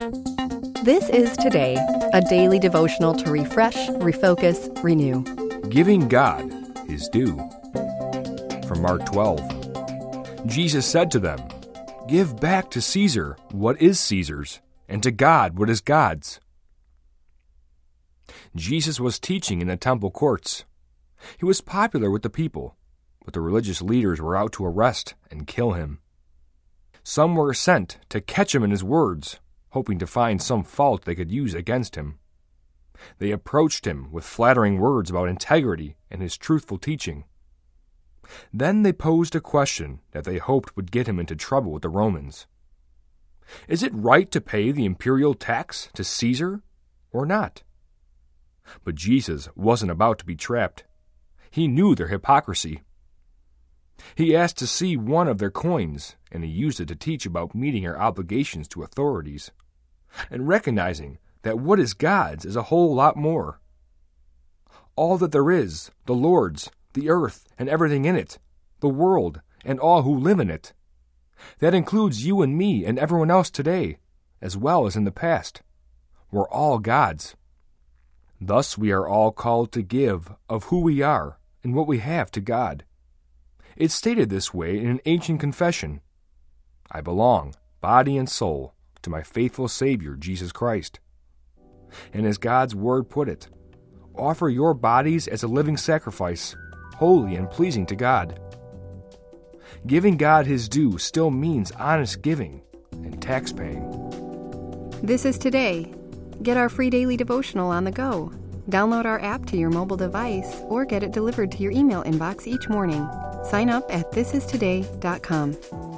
This is Today, a daily devotional to refresh, refocus, renew. Giving God His due. From Mark 12. Jesus said to them, "Give back to Caesar what is Caesar's, and to God what is God's." Jesus was teaching in the temple courts. He was popular with the people, but the religious leaders were out to arrest and kill him. Some were sent to catch him in his words, hoping to find some fault they could use against him. They approached him with flattering words about integrity and his truthful teaching. Then they posed a question that they hoped would get him into trouble with the Romans. Is it right to pay the imperial tax to Caesar or not? But Jesus wasn't about to be trapped. He knew their hypocrisy. He asked to see one of their coins, and he used it to teach about meeting our obligations to authorities, and recognizing that what is God's is a whole lot more. All that there is, the Lord's, the earth and everything in it, the world and all who live in it. That includes you and me and everyone else today, as well as in the past. We're all God's. Thus we are all called to give of who we are and what we have to God. It's stated this way in an ancient confession. I belong, body and soul, to my faithful Savior, Jesus Christ. And as God's Word put it, offer your bodies as a living sacrifice, holy and pleasing to God. Giving God His due still means honest giving and tax paying. This is Today. Get our free daily devotional on the go. Download our app to your mobile device or get it delivered to your email inbox each morning. Sign up at thisistoday.com.